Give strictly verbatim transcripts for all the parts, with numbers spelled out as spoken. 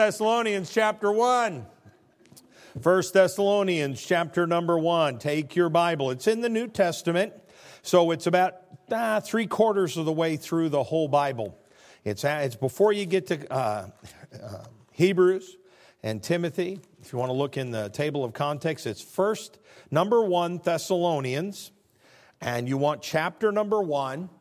Thessalonians chapter one. First Thessalonians chapter number one. Take your Bible. It's in the New Testament, so it's about ah, three quarters of the way through the whole Bible. It's, it's before you get to uh, uh, Hebrews and Timothy. If you want to look in the table of context, it's first number one Thessalonians, and you want chapter number one.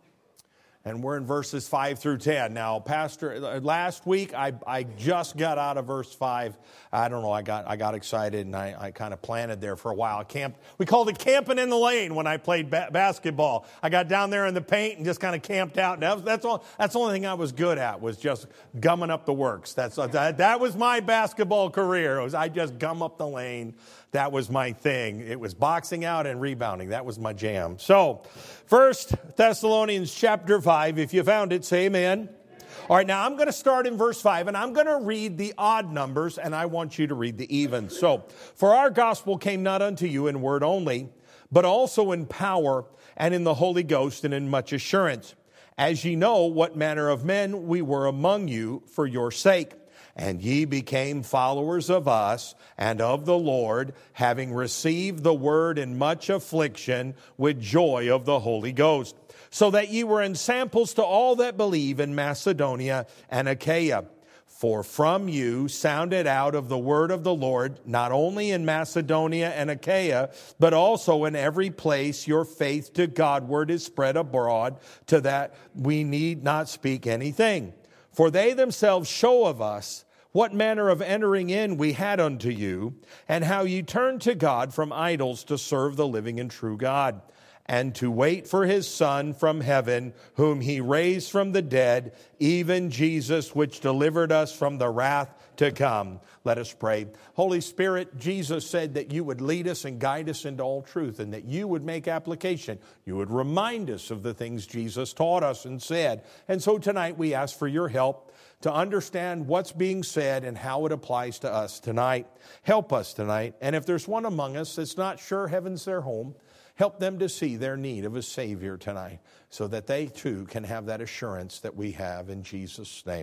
And we're in verses five through ten. Now, Pastor, last week I, I just got out of verse five. I don't know, I got I got excited and I, I kind of planted there for a while. I camped, we called it camping in the lane when I played ba- basketball. I got down there in the paint and just kind of camped out. That was, that's all. That's the only thing I was good at, was just gumming up the works. That's that, that was my basketball career. It was I just gum up the lane. That was my thing. It was boxing out and rebounding. That was my jam. So, First Thessalonians chapter five. If you found it, say amen. All right, now I'm going to start in verse five, and I'm going to read the odd numbers, and I want you to read the even. So, for our gospel came not unto you in word only, but also in power and in the Holy Ghost and in much assurance, as ye know what manner of men we were among you for your sake. And ye became followers of us and of the Lord, having received the word in much affliction with joy of the Holy Ghost, so that ye were ensamples to all that believe in Macedonia and Achaia. For from you sounded out of the word of the Lord, not only in Macedonia and Achaia, but also in every place your faith to Godward is spread abroad, to that we need not speak anything. For they themselves show of us what manner of entering in we had unto you, and how ye turned to God from idols to serve the living and true God, and to wait for his Son from heaven, whom he raised from the dead, even Jesus, which delivered us from the wrath to come. Let us pray. Holy Spirit, Jesus said that you would lead us and guide us into all truth, and that you would make application. You would remind us of the things Jesus taught us and said. And so tonight we ask for your help to understand what's being said and how it applies to us tonight. Help us tonight. And if there's one among us that's not sure heaven's their home, help them to see their need of a Savior tonight, so that they too can have that assurance that we have in Jesus' name.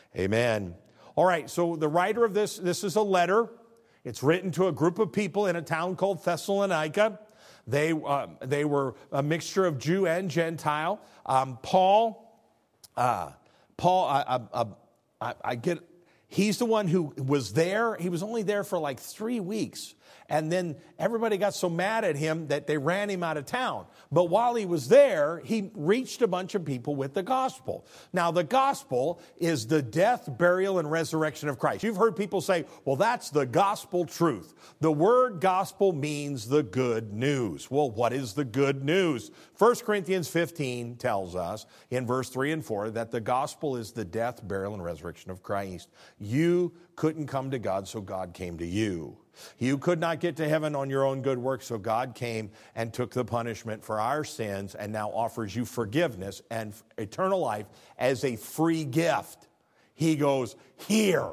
Amen. All right, so the writer of this, this is a letter. It's written to a group of people in a town called Thessalonica. They, uh, they were a mixture of Jew and Gentile. Um, Paul, uh, Paul, I, I, I, I get, he's the one who was there. He was only there for like three weeks. And then everybody got so mad at him that they ran him out of town. But while he was there, he reached a bunch of people with the gospel. Now, the gospel is the death, burial, and resurrection of Christ. You've heard people say, well, that's the gospel truth. The word gospel means the good news. Well, what is the good news? First Corinthians fifteen tells us in verse three and four that the gospel is the death, burial, and resurrection of Christ. You couldn't come to God, so God came to you. You could not get to heaven on your own good works, so God came and took the punishment for our sins and now offers you forgiveness and eternal life as a free gift. He goes, here.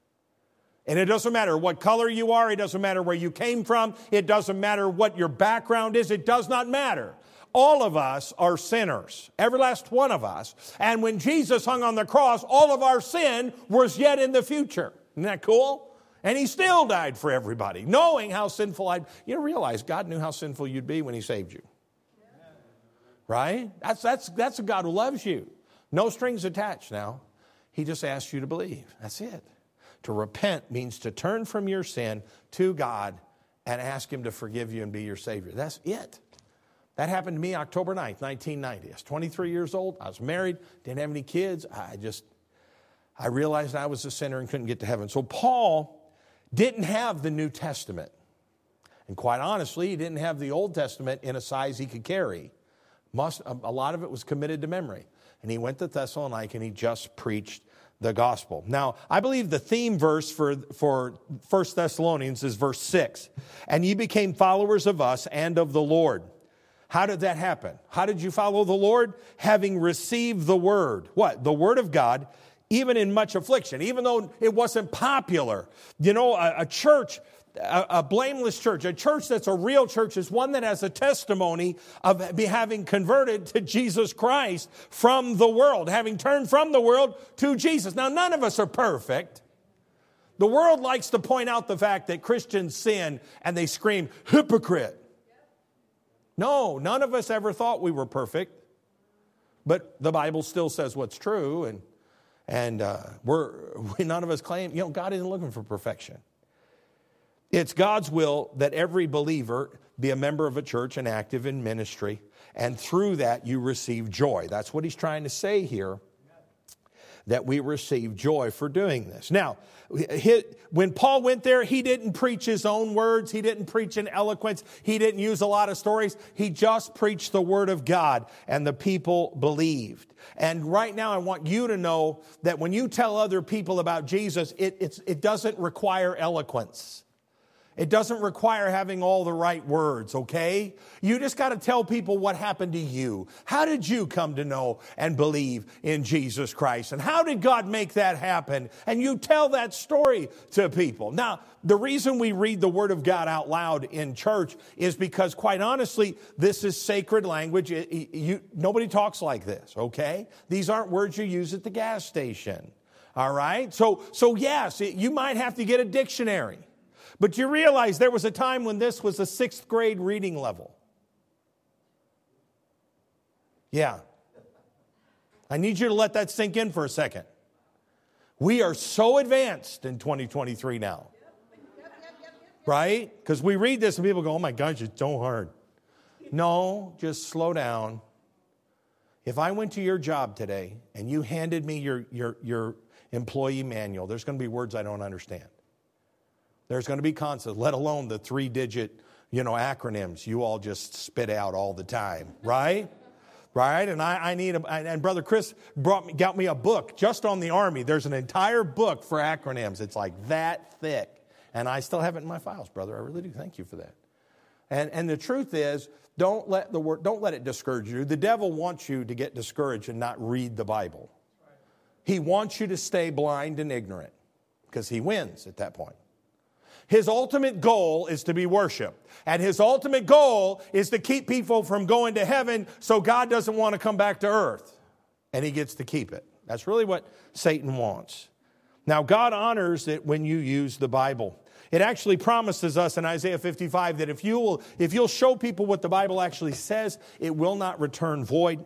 And it doesn't matter what color you are. It doesn't matter where you came from. It doesn't matter what your background is. It does not matter. All of us are sinners, every last one of us. And when Jesus hung on the cross, all of our sin was yet in the future. Isn't that cool? And he still died for everybody, knowing how sinful I'd... You realize God knew how sinful you'd be when he saved you. Right? That's, that's, that's a God who loves you. No strings attached now. He just asks you to believe. That's it. To repent means to turn from your sin to God and ask him to forgive you and be your Savior. That's it. That happened to me October ninth, nineteen ninety. I was twenty-three years old. I was married. Didn't have any kids. I just... I realized I was a sinner and couldn't get to heaven. So Paul didn't have the New Testament. And quite honestly, he didn't have the Old Testament in a size he could carry. Must, a lot of it was committed to memory. And he went to Thessalonica and he just preached the gospel. Now, I believe the theme verse for, for First Thessalonians is verse six. And ye became followers of us and of the Lord. How did that happen? How did you follow the Lord? Having received the word. What? The word of God, even in much affliction, even though it wasn't popular. You know, a, a church, a, a blameless church, a church that's a real church is one that has a testimony of having converted to Jesus Christ from the world, having turned from the world to Jesus. Now, none of us are perfect. The world likes to point out the fact that Christians sin and they scream, hypocrite. No, none of us ever thought we were perfect. But the Bible still says what's true. And, and uh, we're, we, none of us claim, you know, God isn't looking for perfection. It's God's will that every believer be a member of a church and active in ministry. And through that, you receive joy. That's what he's trying to say here, that we receive joy for doing this. Now, he, when Paul went there, he didn't preach his own words. He didn't preach in eloquence. He didn't use a lot of stories. He just preached the word of God, and the people believed. And right now, I want you to know that when you tell other people about Jesus, it, it's, it doesn't require eloquence. It doesn't require having all the right words, okay? You just got to tell people what happened to you. How did you come to know and believe in Jesus Christ? And how did God make that happen? And you tell that story to people. Now, the reason we read the Word of God out loud in church is because, quite honestly, this is sacred language. It, it, you, nobody talks like this, okay? These aren't words you use at the gas station, all right? So, so yes, it, you might have to get a dictionary. But you realize there was a time when this was a sixth grade reading level. Yeah. I need you to let that sink in for a second. We are so advanced in twenty twenty-three now. Right? Because we read this and people go, oh my gosh, it's so hard. No, just slow down. If I went to your job today and you handed me your, your, your employee manual, there's going to be words I don't understand. There's going to be concepts, let alone the three-digit, you know, acronyms you all just spit out all the time, right? Right? And I, I need a, and Brother Chris brought me, got me a book just on the Army. There's an entire book for acronyms. It's like that thick. And I still have it in my files, brother. I really do. Thank you for that. And and the truth is, don't let the word, don't let it discourage you. The devil wants you to get discouraged and not read the Bible. He wants you to stay blind and ignorant because he wins at that point. His ultimate goal is to be worshiped. And his ultimate goal is to keep people from going to heaven so God doesn't want to come back to earth. And he gets to keep it. That's really what Satan wants. Now, God honors it when you use the Bible. It actually promises us in Isaiah fifty-five that if you will, if you'll show people what the Bible actually says, it will not return void.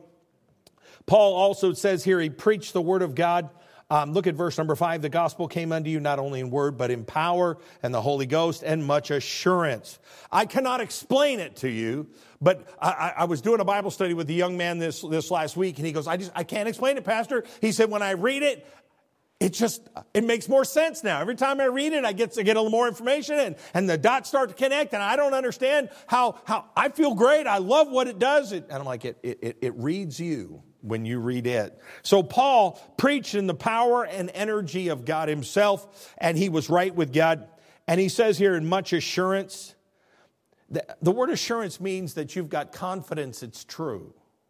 Paul also says here, he preached the word of God. Um, look at verse number five. The gospel came unto you not only in word, but in power and the Holy Ghost and much assurance. I cannot explain it to you, but I, I was doing a Bible study with a young man this, this last week, and he goes, I just I can't explain it, Pastor. He said, when I read it, it just, it makes more sense now. Every time I read it, I get to get a little more information, and, and the dots start to connect, and I don't understand how, how I feel great. I love what it does. It, and I'm like, it, it, it reads you when you read it. So Paul preached in the power and energy of God himself, and he was right with God. And he says here in much assurance, the, the word assurance means that you've got confidence it's true.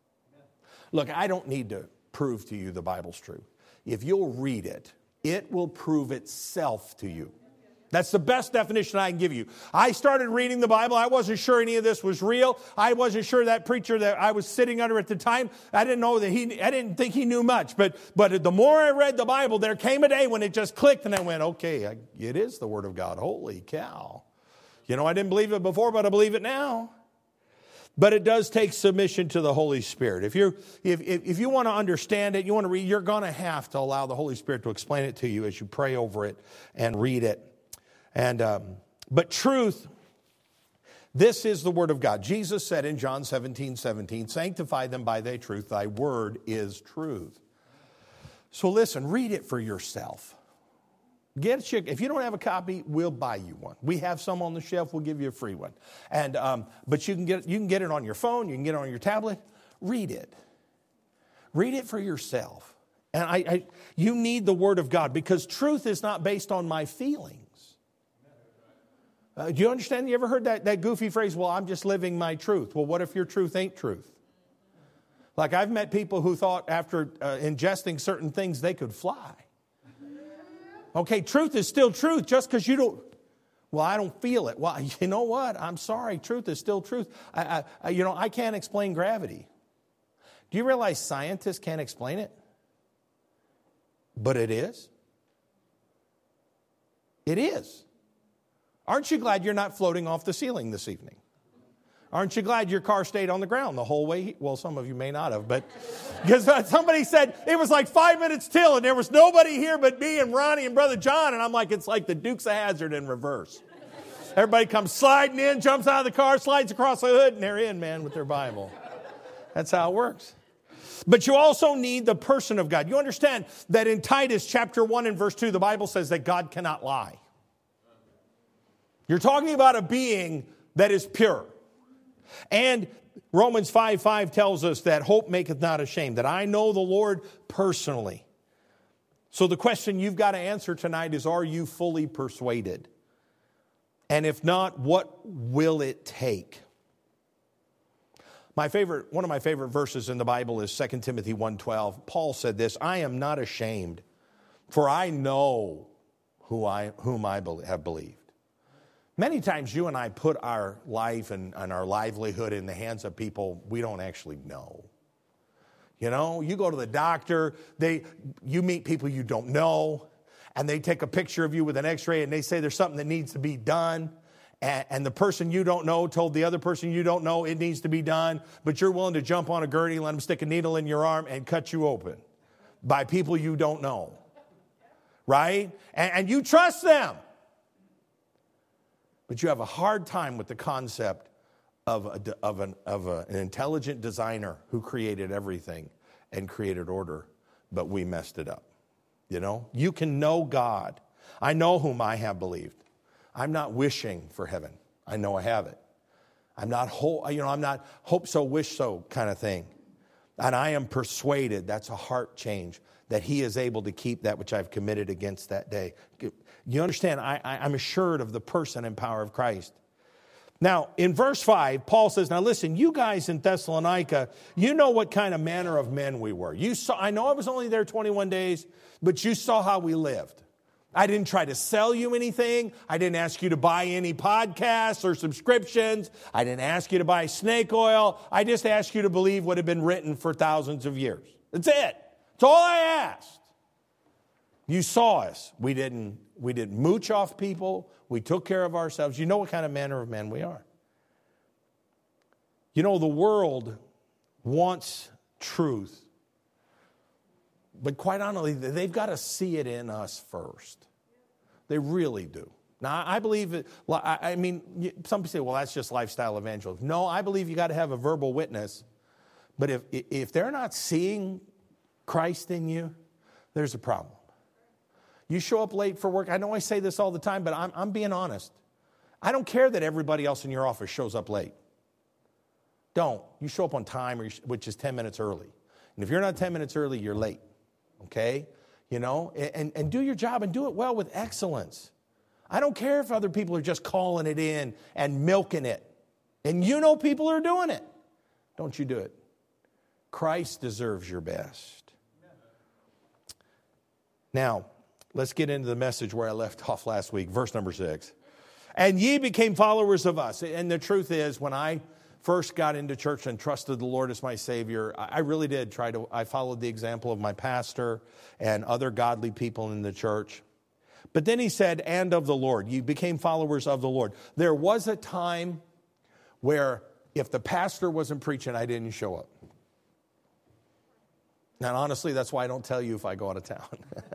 Look, I don't need to prove to you the Bible's true. If you'll read it, it will prove itself to you. That's the best definition I can give you. I started reading the Bible. I wasn't sure any of this was real. I wasn't sure that preacher that I was sitting under at the time, I didn't know that he, I didn't think he knew much. But, but the more I read the Bible, there came a day when it just clicked and I went, okay, I, it is the Word of God. Holy cow. You know, I didn't believe it before, but I believe it now. But it does take submission to the Holy Spirit. If you if, if, if you want to understand it, you want to read, you're going to have to allow the Holy Spirit to explain it to you as you pray over it and read it. And um, but truth, this is the word of God. Jesus said in John seventeen seventeen, sanctify them by thy truth. Thy word is truth. So listen, read it for yourself. Get a, if you don't have a copy, we'll buy you one. We have some on the shelf. We'll give you a free one. And um, but you can get you can get it on your phone. You can get it on your tablet. Read it. Read it for yourself. And I, I you need the Word of God because truth is not based on my feelings. Uh, do you understand? You ever heard that, that goofy phrase, well, I'm just living my truth. Well, what if your truth ain't truth? Like I've met people who thought after uh, ingesting certain things they could fly. Okay, truth is still truth just because you don't, well, I don't feel it. Well, you know what? I'm sorry. Truth is still truth. I, I, you know, I can't explain gravity. Do you realize scientists can't explain it? But it is. It is. Aren't you glad you're not floating off the ceiling this evening? Aren't you glad your car stayed on the ground the whole way? Well, some of you may not have, but because somebody said it was like five minutes till and there was nobody here but me and Ronnie and Brother John. And I'm like, it's like the Dukes of Hazzard in reverse. Everybody comes sliding in, jumps out of the car, slides across the hood, and they're in, man, with their Bible. That's how it works. But you also need the person of God. You understand that in Titus chapter one and verse two, the Bible says that God cannot lie. You're talking about a being that is pure. And Romans five five tells us that hope maketh not ashamed, that I know the Lord personally. So the question you've got to answer tonight is, are you fully persuaded? And if not, what will it take? My favorite, one of my favorite verses in the Bible is Second Timothy one twelve. Paul said this, I am not ashamed, for I know who I, whom I have believed. Many times you and I put our life and, and our livelihood in the hands of people we don't actually know. You know, you go to the doctor, they, you meet people you don't know, and they take a picture of you with an x-ray and they say there's something that needs to be done. And, and the person you don't know told the other person you don't know it needs to be done, but you're willing to jump on a gurney, let them stick a needle in your arm and cut you open by people you don't know. Right? And, and you trust them. But you have a hard time with the concept of, a, of, an, of a, an intelligent designer who created everything and created order, but we messed it up. You know, you can know God. I know whom I have believed. I'm not wishing for heaven. I know I have it. I'm not, ho- you know, I'm not hope so, wish so kind of thing. And I am persuaded, that's a heart change, that he is able to keep that which I've committed against that day. You understand, I, I, I'm assured of the person and power of Christ. Now, in verse five, Paul says, now listen, you guys in Thessalonica, you know what kind of manner of men we were. You saw, I know I was only there twenty-one days, but you saw how we lived. I didn't try to sell you anything. I didn't ask you to buy any podcasts or subscriptions. I didn't ask you to buy snake oil. I just asked you to believe what had been written for thousands of years. That's it. That's all I asked. You saw us. We didn't, we didn't mooch off people. We took care of ourselves. You know what kind of manner of men we are. You know, the world wants truth. But quite honestly, they've got to see it in us first. They really do. Now, I believe, it, I mean, some people say, well, that's just lifestyle evangelism. No, I believe you got to have a verbal witness. But if if they're not seeing Christ in you, there's a problem. You show up late for work. I know I say this all the time, but I'm, I'm being honest. I don't care that everybody else in your office shows up late. Don't. You show up on time, which is ten minutes early. And if you're not ten minutes early, you're late. Okay? You know, and, and do your job and do it well with excellence. I don't care if other people are just calling it in and milking it. And you know people are doing it. Don't you do it. Christ deserves your best. Now, let's get into the message where I left off last week, verse number six. And ye became followers of us. And the truth is, when I first got into church and trusted the Lord as my Savior, I really did try to, I followed the example of my pastor and other godly people in the church. But then he said, and of the Lord. You became followers of the Lord. There was a time where if the pastor wasn't preaching, I didn't show up. And honestly, that's why I don't tell you if I go out of town.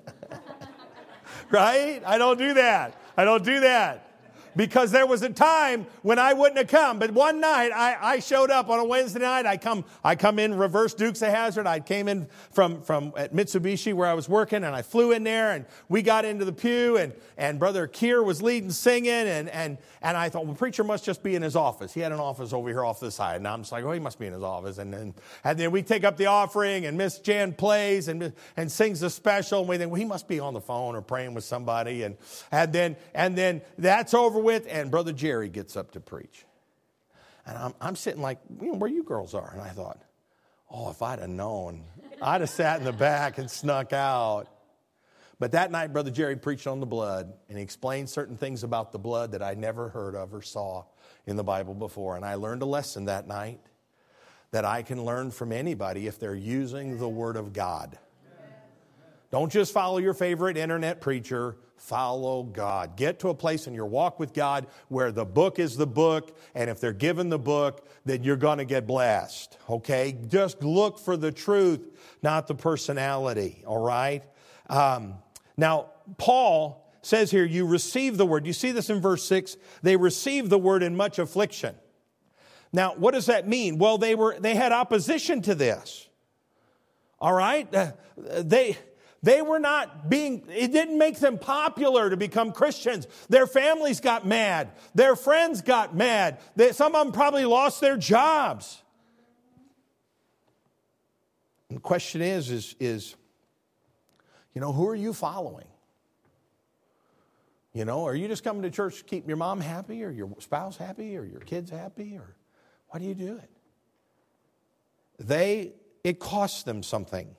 Right? I don't do that. I don't do that. Because there was a time when I wouldn't have come. But one night, I, I showed up on a Wednesday night. I come I come in reverse Dukes of Hazzard. I came in from, from at Mitsubishi where I was working, and I flew in there, and we got into the pew, and, and Brother Keir was leading singing, and, and, and I thought, well, preacher must just be in his office. He had an office over here off this side, and I'm just like, oh, he must be in his office. And then, and then we take up the offering, and Miss Jan plays and, and sings the special, and we think, well, he must be on the phone or praying with somebody. And, and, then, and then that's over with, and Brother Jerry gets up to preach. And I'm, I'm sitting like, you know, where you girls are. And I thought, oh, if I'd have known, I'd have sat in the back and snuck out. But that night, Brother Jerry preached on the blood, and he explained certain things about the blood that I never heard of or saw in the Bible before. And I learned a lesson that night that I can learn from anybody if they're using the Word of God. Don't just follow your favorite internet preacher. Follow God. Get to a place in your walk with God where the book is the book, and if they're given the book, then you're going to get blessed, okay? Just look for the truth, not the personality, all right? Um, now, Paul says here, you receive the word. You see this in verse six. They received the word in much affliction. Now, what does that mean? Well, they were they had opposition to this, all right? Uh, they... They were not being, it didn't make them popular to become Christians. Their families got mad. Their friends got mad. They, some of them probably lost their jobs. And the question is, is, is, you know, who are you following? You know, are you just coming to church to keep your mom happy or your spouse happy or your kids happy? Or why do you do it? They, it cost them something.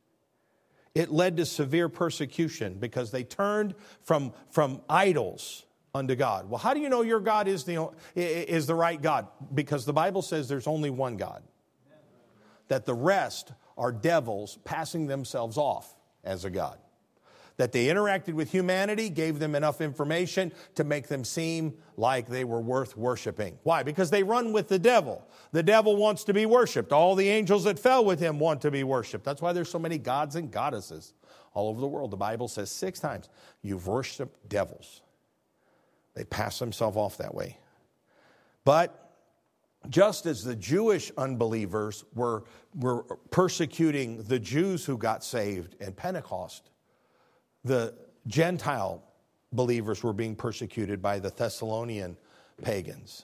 It led to severe persecution because they turned from, from idols unto God. Well, how do you know your God is the, is the right God? Because the Bible says there's only one God. That the rest are devils passing themselves off as a God. That they interacted with humanity, gave them enough information to make them seem like they were worth worshiping. Why? Because they run with the devil. The devil wants to be worshiped. All the angels that fell with him want to be worshiped. That's why there's so many gods and goddesses all over the world. The Bible says six times, you've worshiped devils. They pass themselves off that way. But just as the Jewish unbelievers were, were persecuting the Jews who got saved in Pentecost, the Gentile believers were being persecuted by the Thessalonian pagans.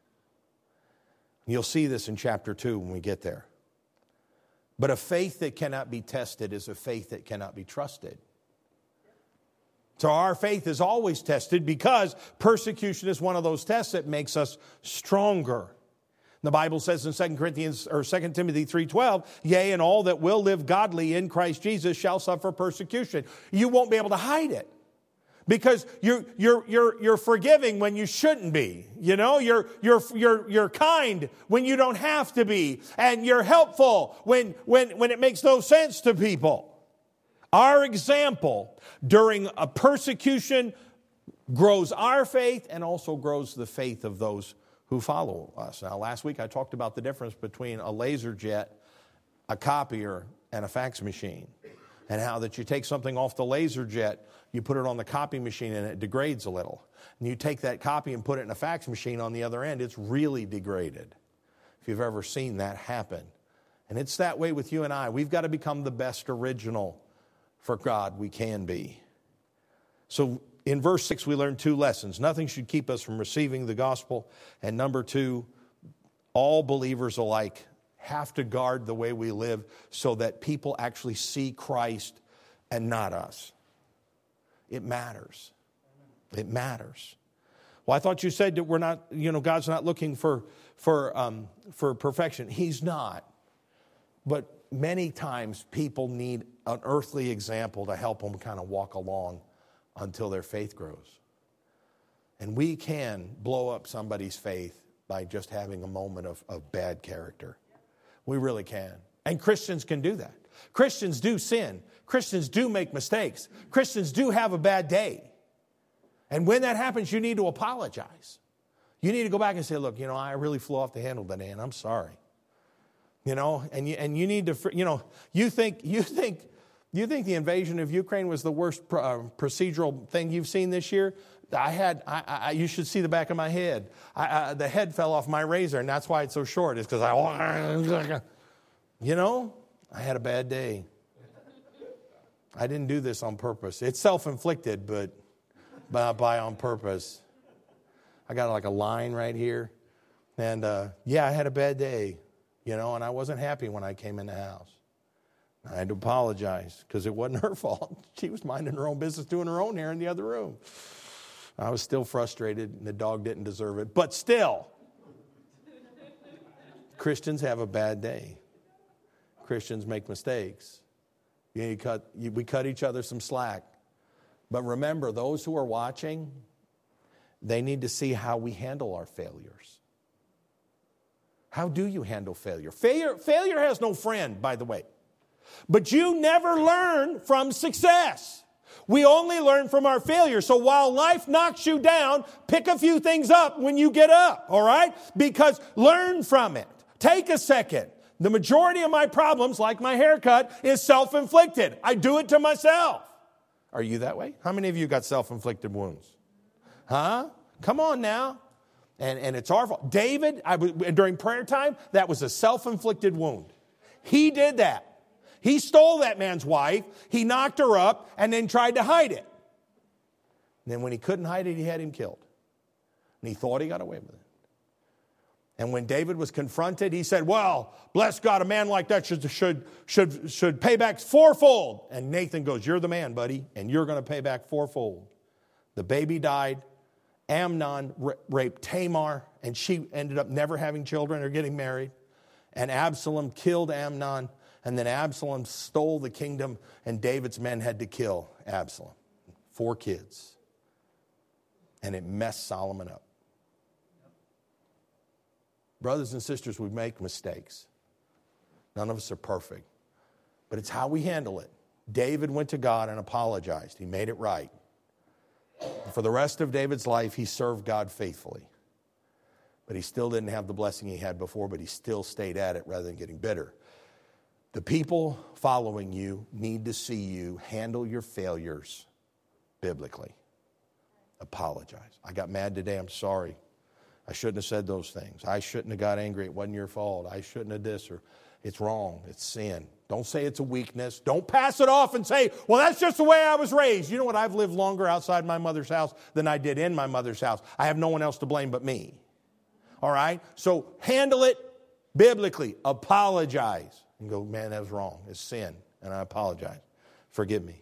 You'll see this in chapter two when we get there. But a faith that cannot be tested is a faith that cannot be trusted. So our faith is always tested because persecution is one of those tests that makes us stronger. The Bible says in Second Corinthians or Second Timothy three twelve, yea, and all that will live godly in Christ Jesus shall suffer persecution. You won't be able to hide it because you're you're you're you're forgiving when you shouldn't be. You know, you're you're you're you're kind when you don't have to be, and you're helpful when when when it makes no sense to people. Our example during a persecution grows our faith and also grows the faith of those who follow us. Now, last week I talked about the difference between a laser jet, a copier, and a fax machine. And how that you take something off the laser jet, you put it on the copy machine and it degrades a little. And you take that copy and put it in a fax machine on the other end, it's really degraded. If you've ever seen that happen. And it's that way with you and I. We've got to become the best original for God we can be. So in verse six, we learn two lessons. Nothing should keep us from receiving the gospel. And number two, all believers alike have to guard the way we live so that people actually see Christ and not us. It matters. It matters. Well, I thought you said that we're not, you know, God's not looking for, for, um, for perfection. He's not. But many times people need an earthly example to help them kind of walk along until their faith grows. And we can blow up somebody's faith by just having a moment of, of bad character. We really can. And Christians can do that. Christians do sin. Christians do make mistakes. Christians do have a bad day. And when that happens, you need to apologize. You need to go back and say, look, you know, I really flew off the handle today, and I'm sorry. You know, and you, and you need to, you know, you think, you think, you think the invasion of Ukraine was the worst uh, procedural thing you've seen this year? I had, I, I, you should see the back of my head. I, I, the head fell off my razor, and that's why it's so short. It's because I, you know, I had a bad day. I didn't do this on purpose. It's self-inflicted, but by, by on purpose. I got like a line right here. And uh, yeah, I had a bad day, you know, and I wasn't happy when I came in the house. I had to apologize because it wasn't her fault. She was minding her own business, doing her own hair in the other room. I was still frustrated, and the dog didn't deserve it. But still, Christians have a bad day. Christians make mistakes. You know, you cut, you, we cut each other some slack. But remember, those who are watching, they need to see how we handle our failures. How do you handle failure? Failure, failure has no friend, by the way. But you never learn from success. We only learn from our failure. So while life knocks you down, pick a few things up when you get up, all right? Because learn from it. Take a second. The majority of my problems, like my haircut, is self-inflicted. I do it to myself. Are you that way? How many of you got self-inflicted wounds? Huh? Come on now. And, and it's our fault. David, I, during prayer time, that was a self-inflicted wound. He did that. He stole that man's wife. He knocked her up and then tried to hide it. And then when he couldn't hide it, he had him killed. And he thought he got away with it. And when David was confronted, he said, well, bless God, a man like that should, should, should, should pay back fourfold. And Nathan goes, you're the man, buddy, and you're going to pay back fourfold. The baby died. Amnon raped Tamar, and she ended up never having children or getting married. And Absalom killed Amnon, and then Absalom stole the kingdom, and David's men had to kill Absalom. Four kids. And it messed Solomon up. Brothers and sisters, we make mistakes. None of us are perfect. But it's how we handle it. David went to God and apologized. He made it right. For the rest of David's life, he served God faithfully. But he still didn't have the blessing he had before, but he still stayed at it rather than getting bitter. The people following you need to see you handle your failures biblically. Apologize. I got mad today. I'm sorry. I shouldn't have said those things. I shouldn't have got angry. It wasn't your fault. I shouldn't have this, or it's wrong. It's sin. Don't say it's a weakness. Don't pass it off and say, well, that's just the way I was raised. You know what? I've lived longer outside my mother's house than I did in my mother's house. I have no one else to blame but me. All right? So handle it biblically. Apologize. And go, man, that was wrong. It's sin. And I apologize. Forgive me.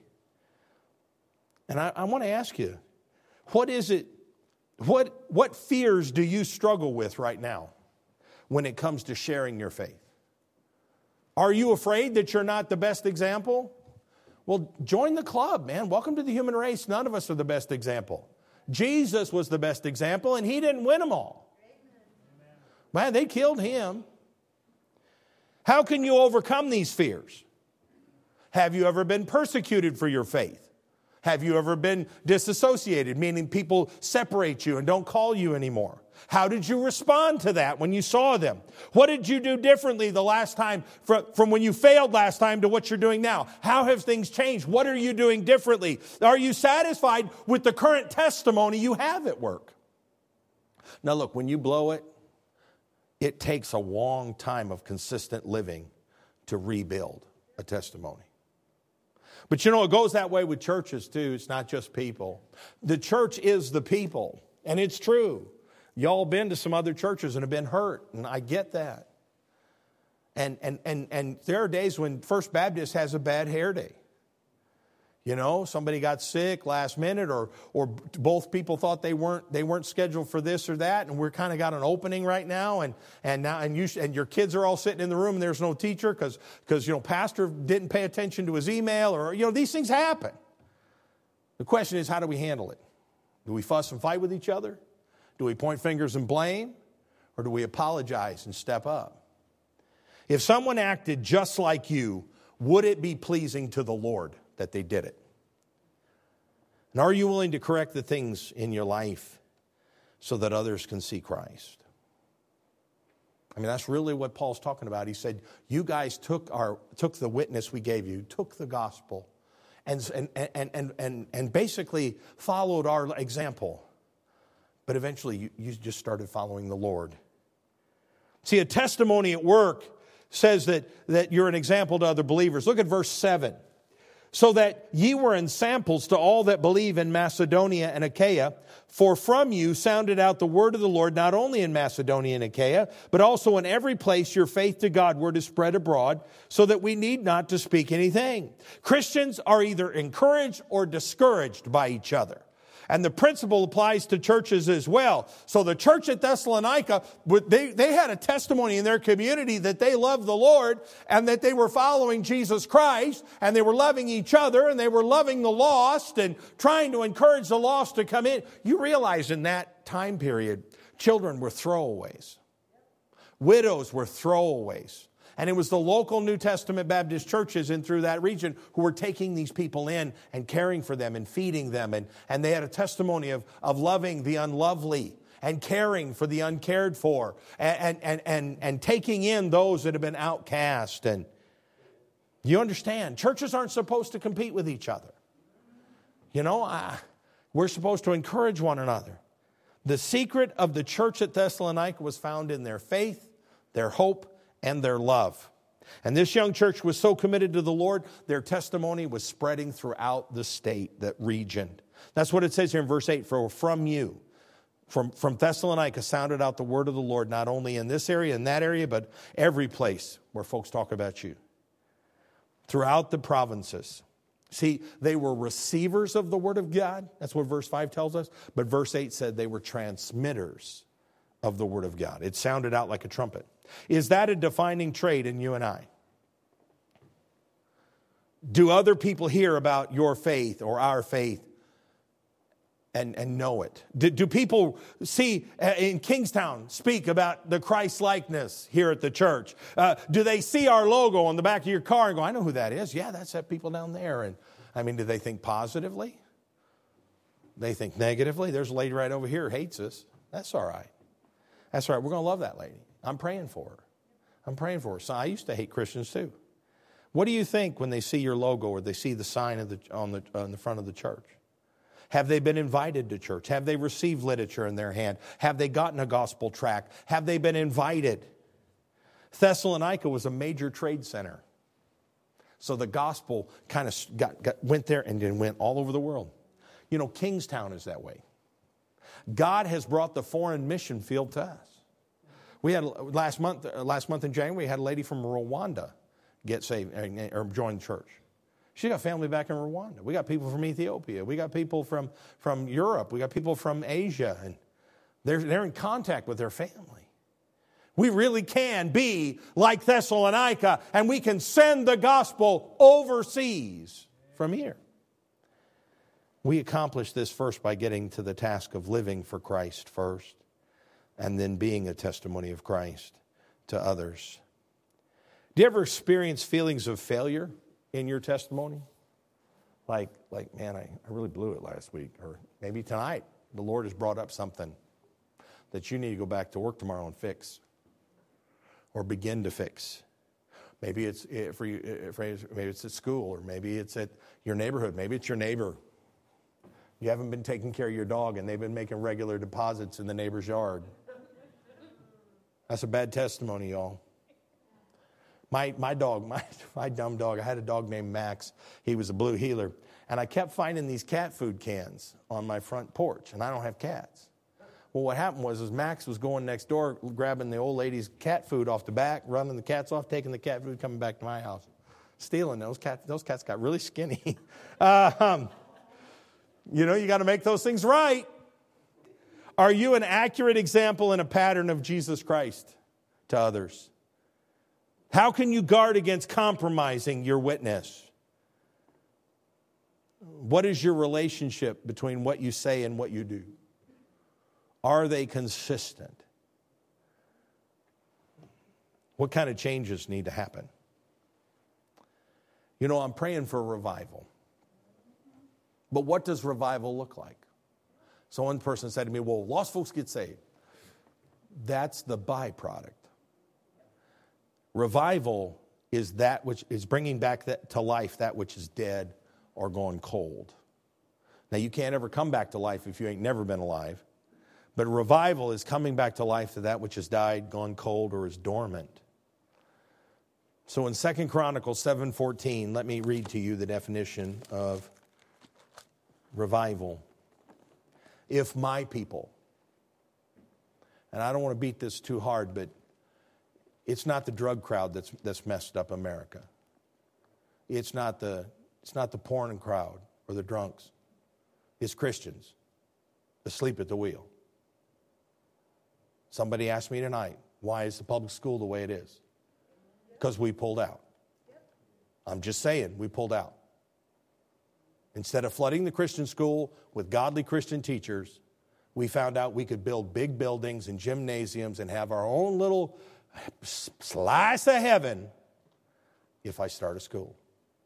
And I, I want to ask you, what is it, what, what fears do you struggle with right now when it comes to sharing your faith? Are you afraid that you're not the best example? Well, join the club, man. Welcome to the human race. None of us are the best example. Jesus was the best example, and he didn't win them all. Man, they killed him. How can you overcome these fears? Have you ever been persecuted for your faith? Have you ever been disassociated, meaning people separate you and don't call you anymore? How did you respond to that when you saw them? What did you do differently the last time, from, from when you failed last time to what you're doing now? How have things changed? What are you doing differently? Are you satisfied with the current testimony you have at work? Now look, when you blow it, it takes a long time of consistent living to rebuild a testimony. But you know, it goes that way with churches too. It's not just people. The church is the people, and it's true. Y'all been to some other churches and have been hurt, and I get that. And and and and there are days when First Baptist has a bad hair day. You know, somebody got sick last minute, or or both people thought they weren't they weren't scheduled for this or that, and we're kind of got an opening right now, and and now and you and your kids are all sitting in the room, and there's no teacher because because you know pastor didn't pay attention to his email, or you know these things happen. The question is, how do we handle it? Do we fuss and fight with each other? Do we point fingers and blame, or do we apologize and step up? If someone acted just like you, would it be pleasing to the Lord that they did it? And are you willing to correct the things in your life so that others can see Christ? I mean, that's really what Paul's talking about. He said, you guys took our took the witness we gave you, took the gospel, and and and and and, and basically followed our example. But eventually you, you just started following the Lord. See, a testimony at work says that, that you're an example to other believers. Look at verse seven. So that ye were ensamples to all that believe in Macedonia and Achaia, for from you sounded out the word of the Lord, not only in Macedonia and Achaia, but also in every place your faith to Godward is spread abroad, so that we need not to speak anything. Christians are either encouraged or discouraged by each other. And the principle applies to churches as well. So the church at Thessalonica, they, they had a testimony in their community that they loved the Lord and that they were following Jesus Christ, and they were loving each other, and they were loving the lost and trying to encourage the lost to come in. You realize in that time period, children were throwaways. Widows were throwaways. And it was the local New Testament Baptist churches in through that region who were taking these people in and caring for them and feeding them. And, and they had a testimony of, of loving the unlovely and caring for the uncared for, and, and, and, and taking in those that have been outcast. And you understand, churches aren't supposed to compete with each other. You know, I, we're supposed to encourage one another. The secret of the church at Thessalonica was found in their faith, their hope, and their love. And this young church was so committed to the Lord, their testimony was spreading throughout the state, that region. That's what it says here in verse eight, for from you, from, from Thessalonica sounded out the word of the Lord, not only in this area and that area, but every place where folks talk about you. Throughout the provinces. See, they were receivers of the word of God. That's what verse five tells us. But verse eight said they were transmitters of the word of God. It sounded out like a trumpet. Is that a defining trait in you and I? Do other people hear about your faith or our faith and, and know it? Do, do people see uh, in Kingstown speak about the Christ likeness here at the church? Uh, do they see our logo on the back of your car and go, I know who that is. Yeah, that's that people down there. And I mean, do they think positively? They think negatively. There's a lady right over here who hates us. That's all right. That's all right. We're going to love that lady. I'm praying for her. I'm praying for her. So I used to hate Christians too. What do you think when they see your logo or they see the sign of the, on, the, on the front of the church? Have they been invited to church? Have they received literature in their hand? Have they gotten a gospel tract? Have they been invited? Thessalonica was a major trade center. So the gospel kind of got, got, went there and then went all over the world. You know, Kingstown is that way. God has brought the foreign mission field to us. We had last month, last month in January, we had a lady from Rwanda get saved or join church. She got family back in Rwanda. We got people from Ethiopia. We got people from, from Europe. We got people from Asia. And they're, they're in contact with their family. We really can be like Thessalonica, and we can send the gospel overseas from here. We accomplish this first by getting to the task of living for Christ first, and then being a testimony of Christ to others. Do you ever experience feelings of failure in your testimony? Like, like man, I, I really blew it last week. Or maybe tonight the Lord has brought up something that you need to go back to work tomorrow and fix. Or begin to fix. Maybe it's for you, maybe it's at school, or maybe it's at your neighborhood. Maybe it's your neighbor. You haven't been taking care of your dog, and they've been making regular deposits in the neighbor's yard. That's a bad testimony, y'all. My my dog, my, my dumb dog, I had a dog named Max. He was a blue heeler. And I kept finding these cat food cans on my front porch, and I don't have cats. Well, what happened was is Max was going next door, grabbing the old lady's cat food off the back, running the cats off, taking the cat food, coming back to my house, stealing those cats. Those cats got really skinny. uh, um, you know, you got to make those things right. Are you an accurate example and a pattern of Jesus Christ to others? How can you guard against compromising your witness? What is your relationship between what you say and what you do? Are they consistent? What kind of changes need to happen? You know, I'm praying for revival. But what does revival look like? So one person said to me, well, lost folks get saved. That's the byproduct. Revival is that which is bringing back that, to life that which is dead or gone cold. Now, you can't ever come back to life if you ain't never been alive. But revival is coming back to life to that which has died, gone cold, or is dormant. So in Second Chronicles seven fourteen, let me read to you the definition of revival. If my people, and I don't want to beat this too hard, but it's not the drug crowd that's that's messed up America. It's not the it's not the porn crowd or the drunks. It's Christians asleep at the wheel. Somebody asked me tonight, why is the public school the way it is? Because we pulled out. I'm just saying, we pulled out. Instead of flooding the Christian school with godly Christian teachers, we found out we could build big buildings and gymnasiums and have our own little slice of heaven if I start a school.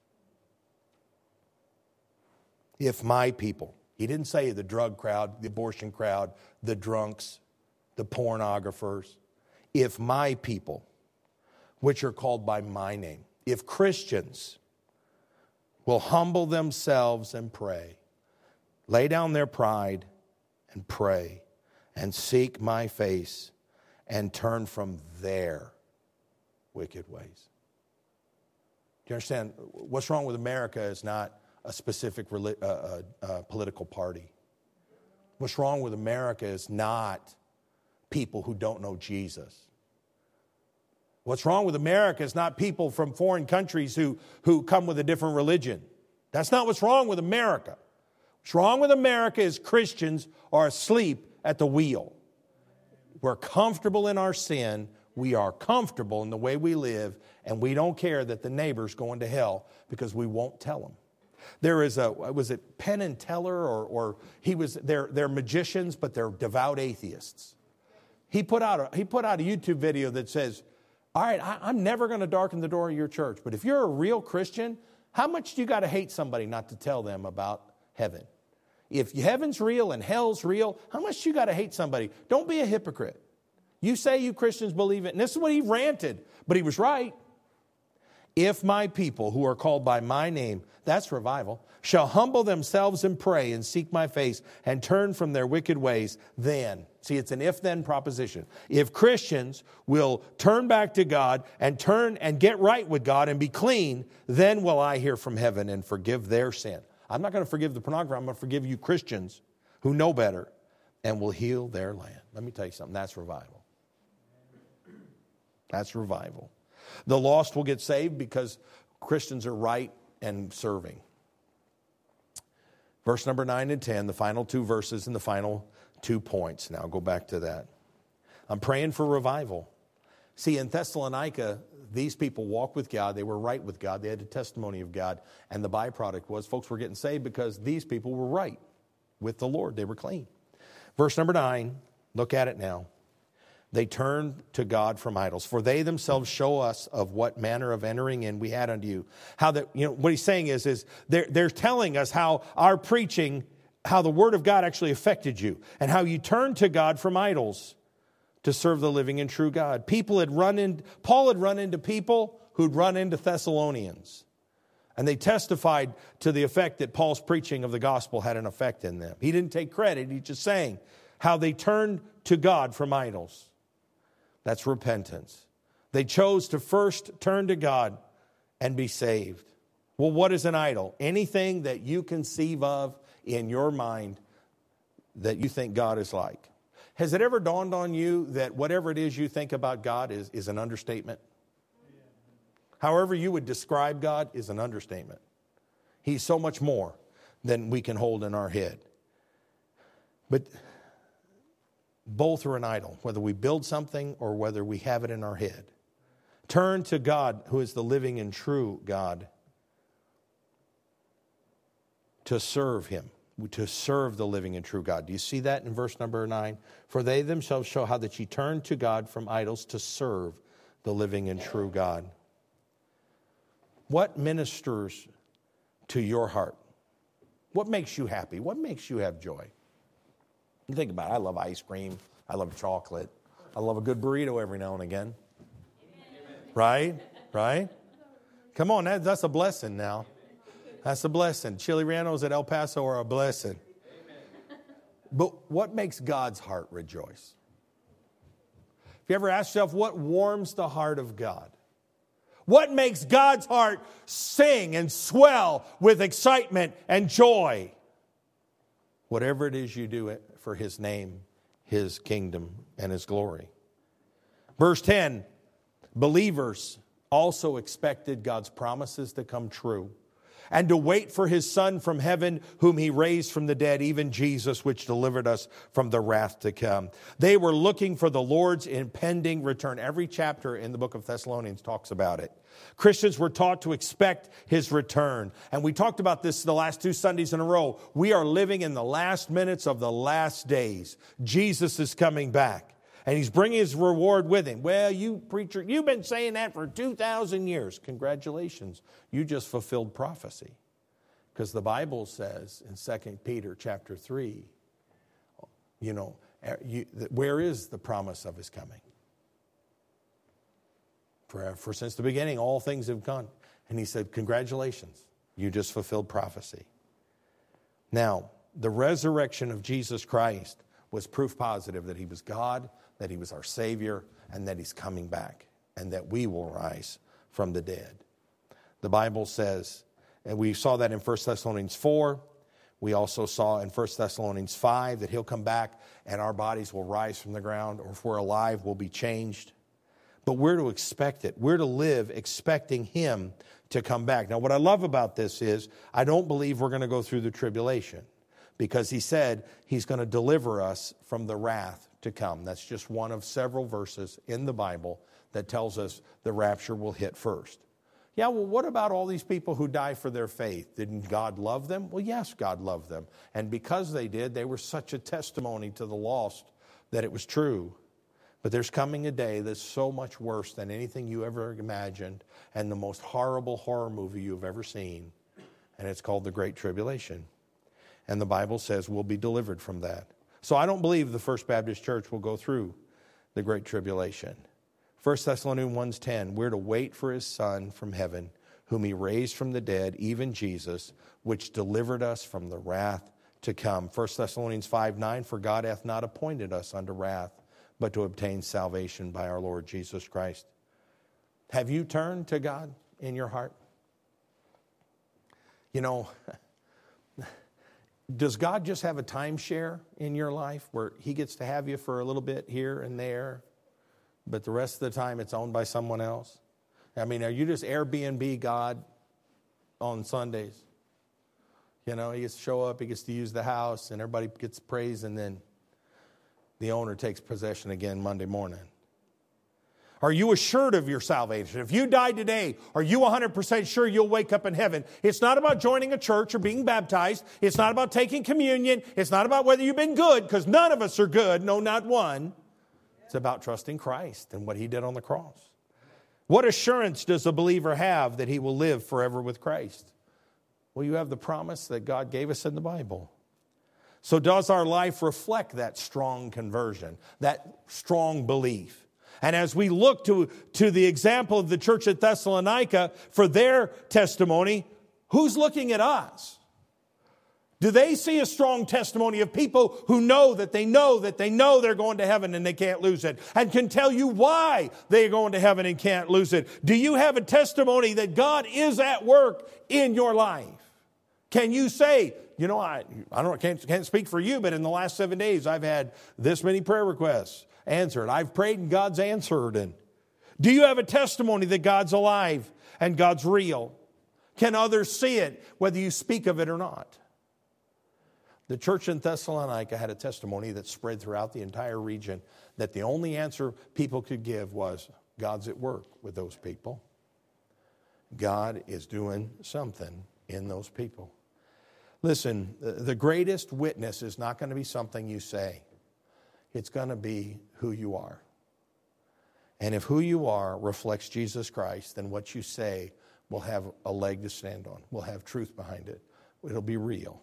If my people, he didn't say the drug crowd, the abortion crowd, the drunks, the pornographers. If my people, which are called by my name, if Christians will humble themselves and pray, lay down their pride and pray and seek my face and turn from their wicked ways. Do you understand? What's wrong with America is not a specific uh, uh, uh, political party. What's wrong with America is not people who don't know Jesus. What's wrong with America is not people from foreign countries who, who come with a different religion. That's not what's wrong with America. What's wrong with America is Christians are asleep at the wheel. We're comfortable in our sin. We are comfortable in the way we live, and we don't care that the neighbor's going to hell because we won't tell them. There is a, was it Penn and Teller, or, or he was, they're, they're magicians, but they're devout atheists. He put out a, he put out a YouTube video that says, all right, I, I'm never going to darken the door of your church, but if you're a real Christian, how much do you got to hate somebody not to tell them about heaven? If heaven's real and hell's real, how much do you got to hate somebody? Don't be a hypocrite. You say you Christians believe it, and this is what he ranted, but he was right. If my people who are called by my name, that's revival, shall humble themselves and pray and seek my face and turn from their wicked ways, then, see, it's an if-then proposition. If Christians will turn back to God and turn and get right with God and be clean, then will I hear from heaven and forgive their sin. I'm not going to forgive the pornographer. I'm going to forgive you Christians who know better and will heal their land. Let me tell you something. That's revival. That's revival. The lost will get saved because Christians are right and serving. Verse number nine and ten, the final two verses and the final two points. Now go back to that. I'm praying for revival. See, in Thessalonica, these people walked with God. They were right with God. They had the testimony of God. And the byproduct was folks were getting saved because these people were right with the Lord. They were clean. Verse number nine, look at it now. They turned to God from idols, for they themselves show us of what manner of entering in we had unto you. How that, you know, what he's saying is, is they're, they're telling us how our preaching, how the word of God actually affected you, and how you turned to God from idols to serve the living and true God. People had run in, Paul had run into people who'd run into Thessalonians, and they testified to the effect that Paul's preaching of the gospel had an effect in them. He didn't take credit. He's just saying how they turned to God from idols. That's repentance. They chose to first turn to God and be saved. Well, what is an idol? Anything that you conceive of in your mind that you think God is like. Has it ever dawned on you that whatever it is you think about God is, is an understatement? However you would describe God is an understatement. He's so much more than we can hold in our head. But both are an idol, whether we build something or whether we have it in our head. Turn to God, who is the living and true God, to serve him, to serve the living and true God. Do you see that in verse number nine? For they themselves show how that ye turn to God from idols to serve the living and true God. What ministers to your heart? What makes you happy? What makes you have joy? You think about it. I love ice cream. I love chocolate. I love a good burrito every now and again. Amen. Right? Right? Come on, that, that's a blessing now. That's a blessing. Chili Rellenos at El Paso are a blessing. Amen. But what makes God's heart rejoice? If you ever ask yourself, what warms the heart of God? What makes God's heart sing and swell with excitement and joy? Whatever it is you do it for his name, his kingdom, and his glory. Verse ten, believers also expected God's promises to come true and to wait for his Son from heaven, whom he raised from the dead, even Jesus, which delivered us from the wrath to come. They were looking for the Lord's impending return. Every chapter in the book of Thessalonians talks about it. Christians were taught to expect his return. And we talked about this the last two Sundays in a row. We are living in the last minutes of the last days. Jesus is coming back. And he's bringing his reward with him. Well, you preacher, you've been saying that for two thousand years. Congratulations. You just fulfilled prophecy. Because the Bible says in Second Peter chapter three, you know, you, where is the promise of his coming? For, for since the beginning, all things have gone. And he said, congratulations. You just fulfilled prophecy. Now, the resurrection of Jesus Christ was proof positive that he was God, that he was our Savior, and that he's coming back, and that we will rise from the dead. The Bible says, and we saw that in First Thessalonians four. We also saw in First Thessalonians five that he'll come back and our bodies will rise from the ground, or if we're alive, we'll be changed. But we're to expect it. We're to live expecting him to come back. Now, what I love about this is I don't believe we're going to go through the tribulation, because he said he's going to deliver us from the wrath to come. That's just one of several verses in the Bible that tells us the rapture will hit first. Yeah, well, what about all these people who die for their faith? Didn't God love them? Well, yes, God loved them. And because they did, they were such a testimony to the lost that it was true. But there's coming a day that's so much worse than anything you ever imagined, and the most horrible horror movie you've ever seen. And it's called the Great Tribulation. And the Bible says we'll be delivered from that. So I don't believe the First Baptist Church will go through the Great Tribulation. First Thessalonians one ten, we're to wait for his Son from heaven, whom he raised from the dead, even Jesus, which delivered us from the wrath to come. First Thessalonians five nine, for God hath not appointed us unto wrath, but to obtain salvation by our Lord Jesus Christ. Have you turned to God in your heart? You know, does God just have a timeshare in your life where he gets to have you for a little bit here and there, but the rest of the time it's owned by someone else? I mean, are you just Airbnb God on Sundays? You know, he gets to show up, he gets to use the house, and everybody gets praise, and then the owner takes possession again Monday morning. Are you assured of your salvation? If you die today, are you one hundred percent sure you'll wake up in heaven? It's not about joining a church or being baptized. It's not about taking communion. It's not about whether you've been good, because none of us are good. No, not one. It's about trusting Christ and what he did on the cross. What assurance does a believer have that he will live forever with Christ? Well, you have the promise that God gave us in the Bible. So does our life reflect that strong conversion, that strong belief? And as we look to, to the example of the church at Thessalonica for their testimony, who's looking at us? Do they see a strong testimony of people who know that they know that they know they're going to heaven and they can't lose it, and can tell you why they're going to heaven and can't lose it? Do you have a testimony that God is at work in your life? Can you say, you know, I I don't can't, can't speak for you, but in the last seven days I've had this many prayer requests answered. I've prayed and God's answered. And do you have a testimony that God's alive and God's real? Can others see it, whether you speak of it or not? The church in Thessalonica had a testimony that spread throughout the entire region, that the only answer people could give was, God's at work with those people. God is doing something in those people. Listen, the greatest witness is not going to be something you say. It's going to be who you are. And if who you are reflects Jesus Christ, then what you say will have a leg to stand on. Will have truth behind it. It'll be real.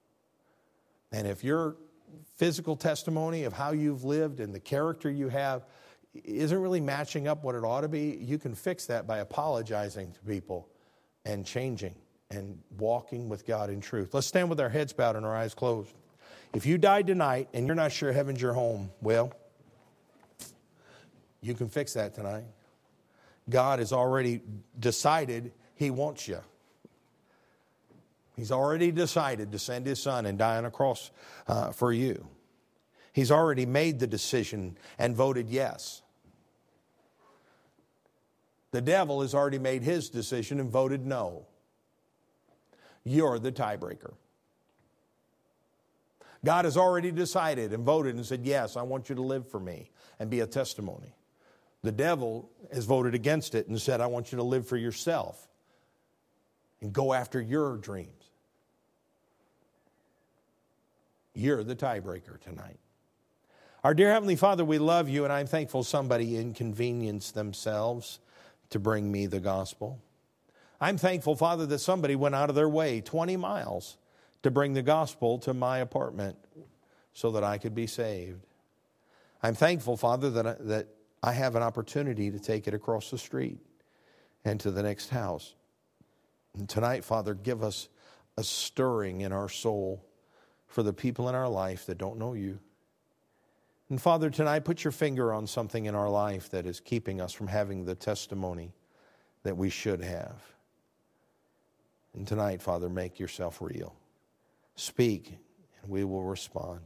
And if your physical testimony of how you've lived and the character you have isn't really matching up what it ought to be, you can fix that by apologizing to people and changing and walking with God in truth. Let's stand with our heads bowed and our eyes closed. If you died tonight and you're not sure heaven's your home, well, you can fix that tonight. God has already decided he wants you. He's already decided to send his son and die on a cross uh, for you. He's already made the decision and voted yes. The devil has already made his decision and voted no. You're the tiebreaker. God has already decided and voted and said, yes, I want you to live for me and be a testimony. The devil has voted against it and said, I want you to live for yourself and go after your dreams. You're the tiebreaker tonight. Our dear Heavenly Father, we love you, and I'm thankful somebody inconvenienced themselves to bring me the gospel. I'm thankful, Father, that somebody went out of their way twenty miles to bring the gospel to my apartment so that I could be saved. I'm thankful, Father, that I, that I have an opportunity to take it across the street and to the next house. And tonight, Father, give us a stirring in our soul for the people in our life that don't know you. And Father, tonight, put your finger on something in our life that is keeping us from having the testimony that we should have. And tonight, Father, make yourself real. Speak, and we will respond.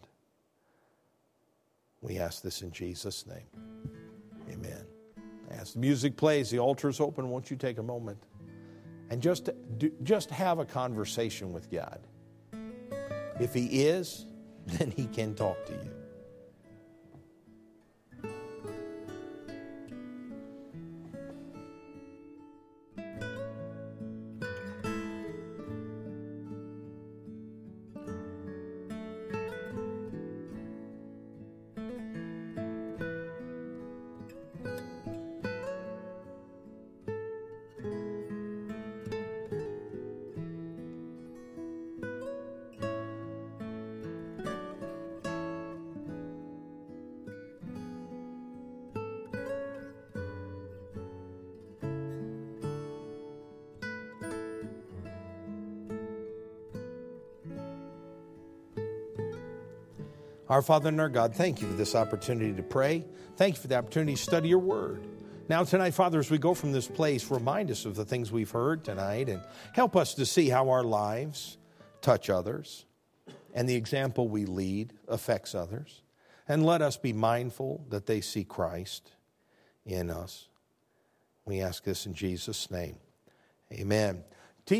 We ask this in Jesus' name. Amen. As the music plays, the altar is open. Won't you take a moment and just, do, just have a conversation with God? If He is, then He can talk to you. Our Father and our God, thank you for this opportunity to pray. Thank you for the opportunity to study your word. Now tonight, Father, as we go from this place, remind us of the things we've heard tonight and help us to see how our lives touch others and the example we lead affects others. And let us be mindful that they see Christ in us. We ask this in Jesus' name. Amen.